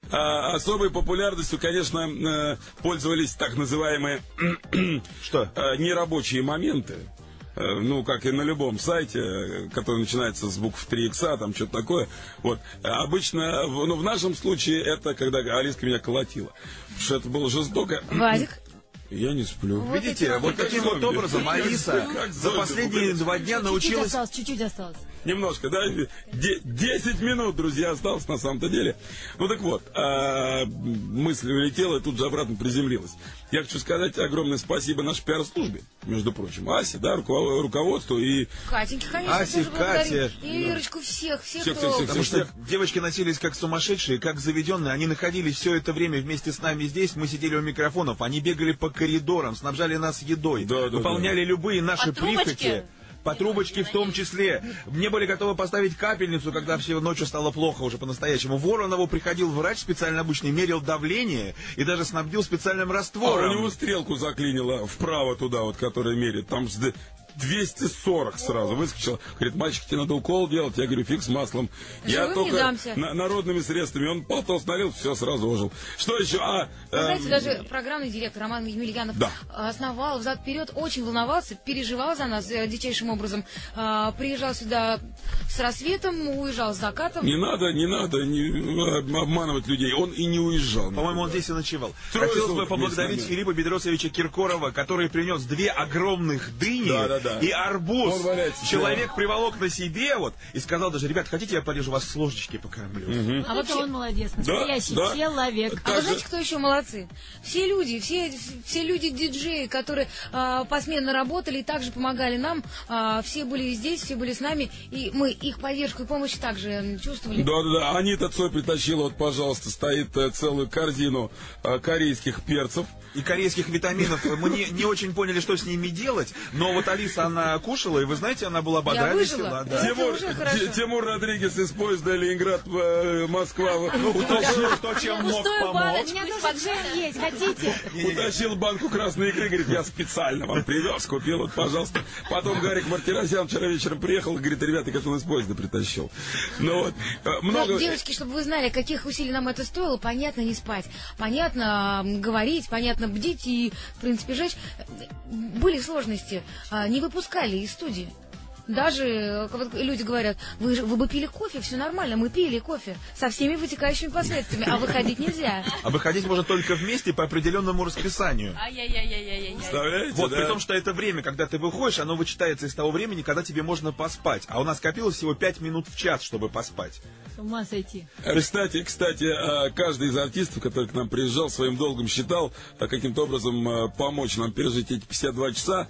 особой популярностью, конечно, пользовались так называемые нерабочие моменты. Ну, как и на любом сайте, который начинается с букв 3 икса, там что-то такое. Вот. Обычно, ну, в нашем случае, это когда Алиска меня колотила. Потому что это было жестоко. Вадик? Я не сплю. Вот видите, вот таким вот образом Алиса за последние 2 дня научилась... Чуть-чуть осталось. Немножко, да? 10 минут, друзья, осталось на самом-то деле. Ну так вот, мысль улетела и тут же обратно приземлилась. Я хочу сказать огромное спасибо нашей пиар-службе, между прочим. Асе, да, руководству и... Катеньке, конечно, Асе, Кате. И Ирочку, всех. Потому что девочки носились как сумасшедшие, как заведенные. Они находились все это время вместе с нами здесь. Мы сидели у микрофонов. Они бегали по коридорам, снабжали нас едой, выполняли любые наши прихоти. По трубочке в том числе. Не были готовы поставить капельницу, когда все ночью стало плохо уже по-настоящему. В Вороново приходил врач специально обычный, мерил давление и даже снабдил специальным раствором. У него стрелку заклинило вправо туда, вот, которая мерит. Там 240 сразу выскочил. Говорит, мальчик, тебе надо укол делать. Я говорю, фиг с маслом. Я только народными средствами. Он полтос налил, все, сразу ожил. Что еще? Вы знаете, даже программный директор Роман Емельянов основал взад-вперед, очень волновался, переживал за нас дичайшим образом. Приезжал сюда с рассветом, уезжал с закатом. Не надо обманывать людей. Он и не уезжал. По-моему, он здесь и ночевал. Хотелось бы поблагодарить Филиппа Бедросовича Киркорова, который принес 2 огромных дыни. И арбуз. Человек приволок на себе вот и сказал даже, ребят, хотите, я порежу вас с ложечки покормлю. А вообще он молодец, настоящий человек. А вы знаете, кто еще молодцы? Все люди, все люди диджеи, которые посменно работали и также помогали нам, все были здесь, все были с нами, и мы их поддержку и помощь также чувствовали. Да. Анита Цой притащила, вот, пожалуйста, стоит целую корзину корейских перцев. И корейских витаминов. Мы не очень поняли, что с ними делать, но вот Алиса, она кушала, и вы знаете, она была бодра, весела. Тимур Родригес из поезда Ленинград-Москва утащил то, чем мог, помочь. У меня тоже есть, хотите? Утащил банку красной икры, говорит, я специально вам привез, купил, вот, пожалуйста. Потом Гарик Мартиросян вчера вечером приехал, говорит, ребята, как он из поезда притащил. Ну вот, много... Девочки, чтобы вы знали, каких усилий нам это стоило, понятно, не спать, понятно, говорить, понятно, бдить и, в принципе, жечь. Были сложности, не выпускали из студии. Даже люди говорят, вы бы пили кофе, все нормально, мы пили кофе со всеми вытекающими последствиями, а выходить нельзя. А выходить можно только вместе по определенному расписанию. Представляете, вот, при том, что это время, когда ты выходишь, оно вычитается из того времени, когда тебе можно поспать. А у нас копилось всего 5 минут в час, чтобы поспать. С ума сойти. Кстати, каждый из артистов, который к нам приезжал, своим долгом считал каким-то образом помочь нам пережить эти 52 часа.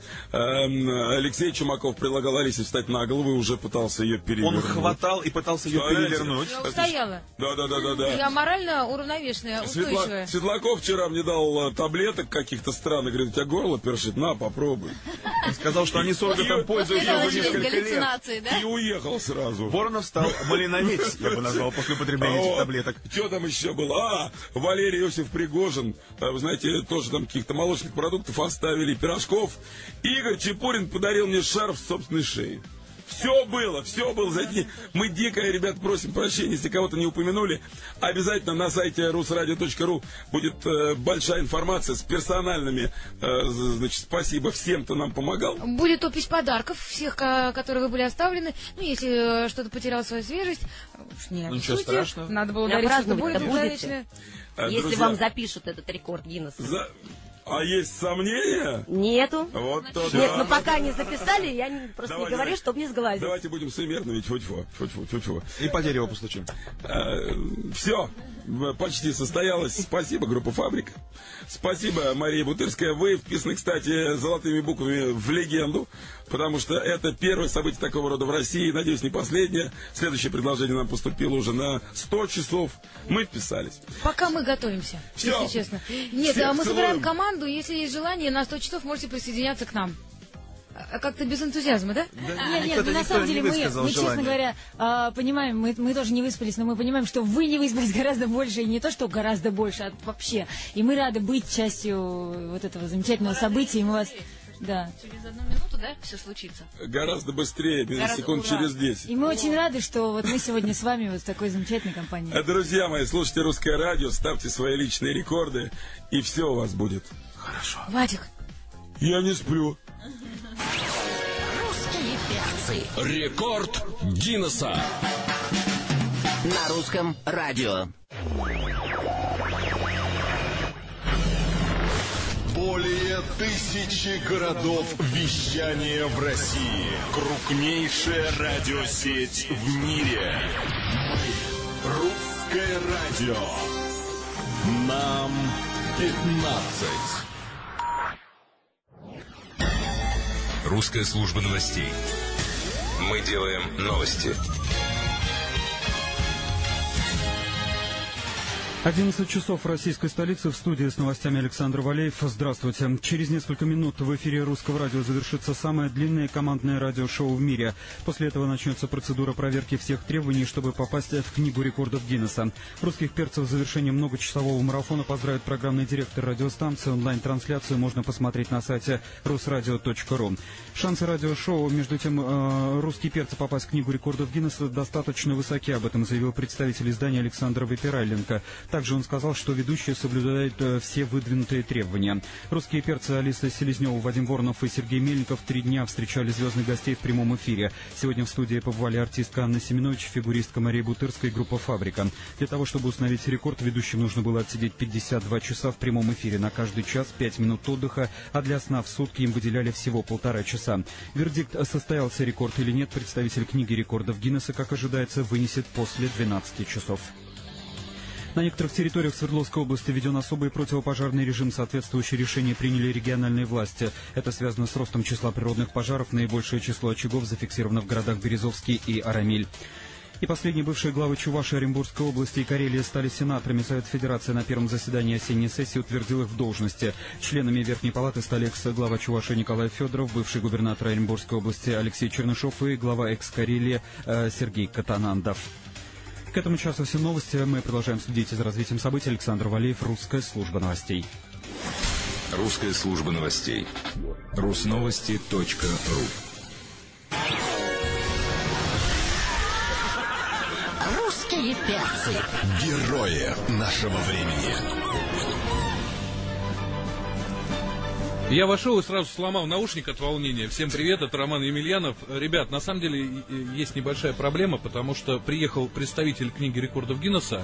Алексей Чумаков предлагал Алисе встать на голову и уже пытался ее перевернуть. Он хватал и пытался ее перевернуть. Я устояла. Да. Я морально уравновешенная, устойчивая. Светлаков вчера мне дал таблеток каких-то странных. Говорит, у тебя горло першит, на, попробуй. Он сказал, что они суррогатом пользуются уже несколько лет. Да? И уехал сразу. Воронов стал малиновец, я бы назвал, после употребления этих таблеток. Что там еще было? Валерий Иосиф Пригожин. Вы знаете, тоже там каких-то молочных продуктов оставили, пирожков. Игорь Чепурин подарил мне шарф с собственной шеи. Все было. Мы дико, ребят, просим прощения, если кого-то не упомянули. Обязательно на сайте rusradio.ru будет большая информация с персональными. Значит, спасибо всем, кто нам помогал. Будет опись подарков всех, которые вы были оставлены. Ну, если что-то потеряло свою свежесть, ничего страшного. Надо было ударить, что будет человечное. Если вам запишут этот рекорд Гиннесса. А есть сомнения? Нету. Вот то нет, но пока не записали, я просто не говорю, чтобы не сглазить. Давайте будем суеверными, тьфу-тьфу. И по дереву постучим. Все, почти состоялось. Спасибо, группа «Фабрика». Спасибо, Мария Бутырская. Вы вписаны, кстати, золотыми буквами в легенду, потому что это первое событие такого рода в России. Надеюсь, не последнее. Следующее предложение нам поступило уже на 100 часов. Мы вписались. Пока мы готовимся, если честно. Нет, мы собираем команду. Если есть желание, на 100 часов можете присоединяться к нам. Как-то без энтузиазма, да? Нет, на самом деле мы, честно говоря, понимаем, мы тоже не выспались, но мы понимаем, что вы не выспались гораздо больше, и не то, что гораздо больше, а вообще. И мы рады быть частью вот этого замечательного события, и мы вас... Да. Через 1 минуту, да, все случится? Гораздо быстрее, секунд через 10. И мы очень рады, что вот мы сегодня с вами вот в такой замечательной компании. Друзья мои, слушайте «Русское радио», ставьте свои личные рекорды, и все у вас будет хорошо. Вадик. Я не сплю. Русские перцы. Рекорд Гиннесса. На русском радио. Более 1000 городов вещания в России. Крупнейшая радиосеть в мире. Русское радио. Нам 15. Русская служба новостей. Мы делаем новости. 11 часов в российской столице. В студии с новостями Александр Валеев. Здравствуйте. Через несколько минут в эфире Русского радио завершится самое длинное командное радиошоу в мире. После этого начнется процедура проверки всех требований, чтобы попасть в Книгу рекордов Гиннесса. Русских перцев с завершением многочасового марафона поздравит программный директор радиостанции. Онлайн-трансляцию можно посмотреть на сайте rusradio.ru. Шансы радиошоу, между тем, русские перцы попасть в Книгу рекордов Гиннесса достаточно высоки. Об этом заявил представитель издания Александр Выпирайленко. Также он сказал, что ведущие соблюдают все выдвинутые требования. Русские перцы Алиса Селезнева, Вадим Воронов и Сергей Мельников 3 дня встречали звездных гостей в прямом эфире. Сегодня в студии побывали артистка Анна Семенович, фигуристка Мария Бутырская и группа «Фабрика». Для того, чтобы установить рекорд, ведущим нужно было отсидеть 52 часа в прямом эфире. На каждый час 5 минут отдыха, а для сна в сутки им выделяли всего 1,5 часа. Вердикт, состоялся рекорд или нет, представитель Книги рекордов Гиннесса, как ожидается, вынесет после 12 часов. На некоторых территориях Свердловской области введен особый противопожарный режим. Соответствующее решение приняли региональные власти. Это связано с ростом числа природных пожаров. Наибольшее число очагов зафиксировано в городах Березовский и Арамиль. И последние бывшие главы Чувашии, Оренбургской области и Карелии стали сенаторами. Совет Федерации на первом заседании осенней сессии утвердил их в должности. Членами Верхней палаты стали экс-глава Чувашии Николай Федоров, бывший губернатор Оренбургской области Алексей Чернышов и глава экс-Карелии Сергей Катанандов. К этому часу все новости. Мы продолжаем следить за развитием событий. Александр Валеев, Русская служба новостей. Русская служба новостей. Русновости.ру. Русские перцы. Герои нашего времени. Я вошел и сразу сломал наушник от волнения. Всем привет, это Роман Емельянов. Ребят, на самом деле есть небольшая проблема, потому что приехал представитель Книги рекордов Гиннесса.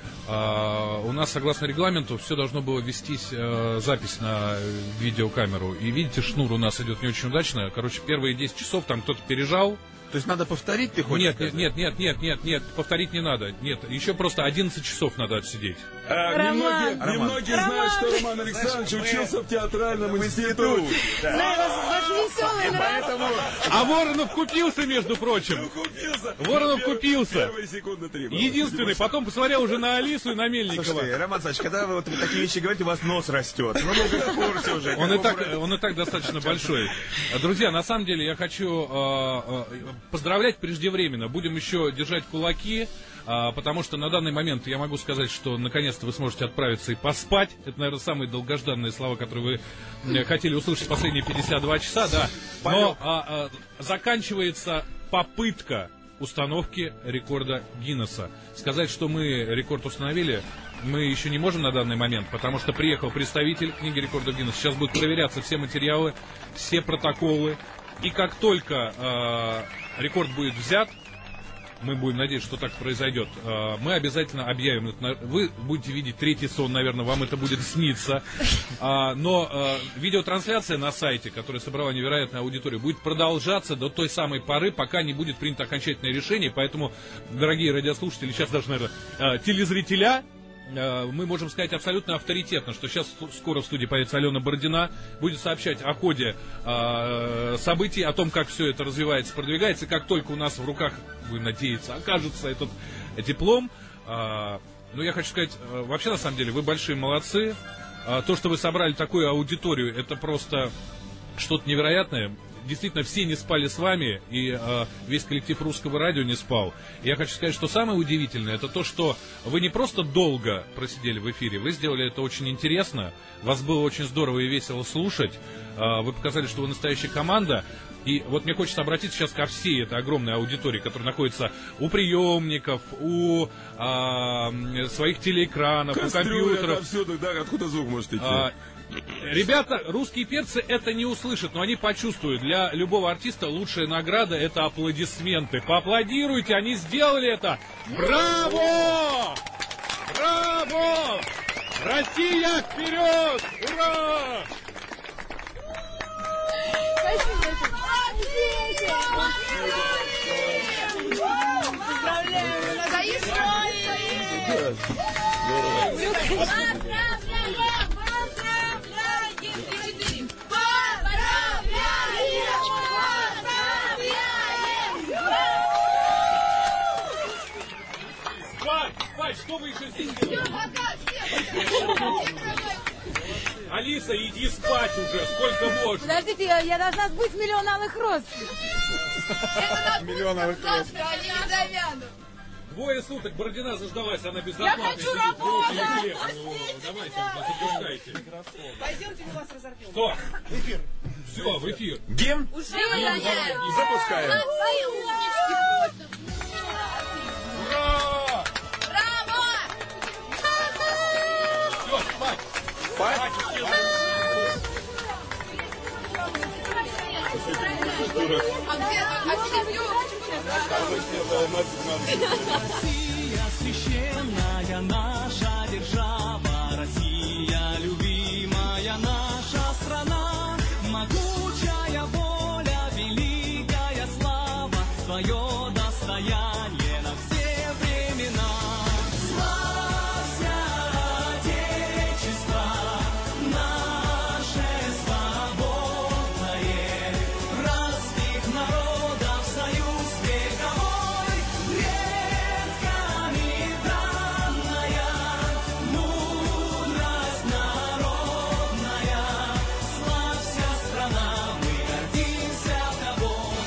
У нас, согласно регламенту, все должно было вестись запись на видеокамеру. И видите, шнур у нас идет не очень удачно. Короче, первые 10 часов там кто-то пережал. То есть надо повторить, ты хочешь сказать? Нет, повторить не надо. Нет, еще просто 11 часов надо отсидеть. Немногие знают, что Роман Александрович учился в театральном институте. Ваш веселый нрав. А Воронов купился, между прочим. Воронов купился. Единственный. Потом посмотрел уже на Алису и на Мельникова. Слушайте, Роман Александрович, когда вы вот такие вещи говорите, у вас нос растет. Ну, мы в курсе уже. Он и так достаточно большой. Друзья, на самом деле я хочу поздравлять преждевременно. Будем еще держать кулаки, потому что на данный момент я могу сказать, что наконец-то вы сможете отправиться и поспать. Это, наверное, самые долгожданные слова, которые вы хотели услышать последние 52 часа, да. Но заканчивается попытка установки рекорда Гиннесса. Сказать, что мы рекорд установили, мы еще не можем на данный момент, потому что приехал представитель Книги рекордов Гиннесса. Сейчас будут проверяться все материалы, все протоколы. И как только рекорд будет взят, мы будем надеяться, что так произойдет, мы обязательно объявим это. Вы будете видеть третий сон, наверное, вам это будет сниться. Но видеотрансляция на сайте, которая собрала невероятную аудиторию, будет продолжаться до той самой поры, пока не будет принято окончательное решение. Поэтому, дорогие радиослушатели, сейчас даже, наверное, телезрителя, мы можем сказать абсолютно авторитетно, что сейчас скоро в студии появится Алена Бородина, будет сообщать о ходе событий, о том, как все это развивается, продвигается. И как только у нас в руках, будем надеяться, окажется этот диплом, ну, я хочу сказать, вообще, на самом деле, вы большие молодцы. То, что вы собрали такую аудиторию, это просто что-то невероятное. действительно все не спали с вами, и весь коллектив Русского радио не спал. И я хочу сказать, что самое удивительное, это то, что вы не просто долго просидели в эфире, вы сделали это очень интересно, вас было очень здорово и весело слушать, вы показали, что вы настоящая команда. И вот мне хочется обратиться сейчас ко всей этой огромной аудитории, которая находится у приемников, у своих телеэкранов, у компьютеров. Отовсюду, да, откуда звук может идти? Ребята, русские перцы это не услышат, но они почувствуют. Для любого артиста лучшая награда — это аплодисменты. Поаплодируйте, они сделали это! Браво! Браво! Россия вперед! Ура! Спать, что вы еще здесь делаете? Алиса, иди спать уже, сколько можно. Подождите, я должна сбыть 1 000 000 алых роз. Миллион алых роз. Двое суток Бородина заждалась, она безоплатно. Я хочу работать! Давайте, запускайте. Пойдемте, мы вас разорвем. Что? Эфир. Все, в эфир. Гимн? Запускаем. Ура! Браво! Все, спать. Спать? Россия священная наша держава, Россия любимая наша страна, могучая воля, великая слава, свое достояние на все времена. Славься, Отечество наше свободное, братских народов союз вековой, предками данная, мудрость народная. Славься, страна, мы гордимся тобой.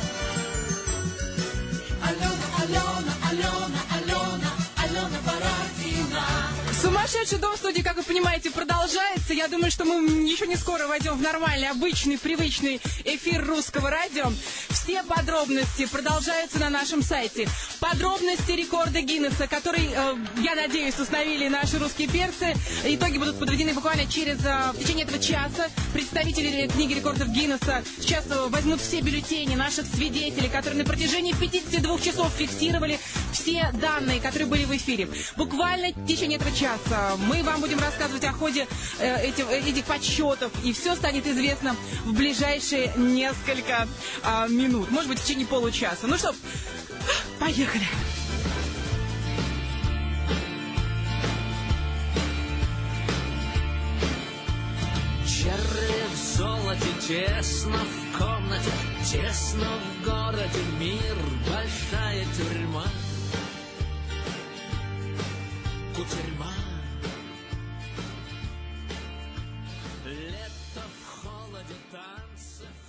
Алена Бородина. Сумасшедший дом в студии, как вы понимаете, продолжается. Я думаю, что мы еще не скоро войдем в нормальный, обычный, привычный эфир Русского радио. Все подробности продолжаются на нашем сайте. Подробности рекорда Гиннесса, который, я надеюсь, установили наши русские перцы. Итоги будут подведены буквально в течение этого часа. Представители книги рекордов Гиннесса сейчас возьмут все бюллетени наших свидетелей, которые на протяжении 52 часов фиксировали все данные, которые были в эфире. Буквально в течение этого часа мы вам будем рассказывать о ходе этих подсчетов, и все станет известно в ближайшие несколько минут, может быть, в течение получаса. Ну что, поехали! Черри в золоте, тесно в комнате, тесно в городе, мир, большая тюрьма. Кутерьма. Лето в холоде, танцы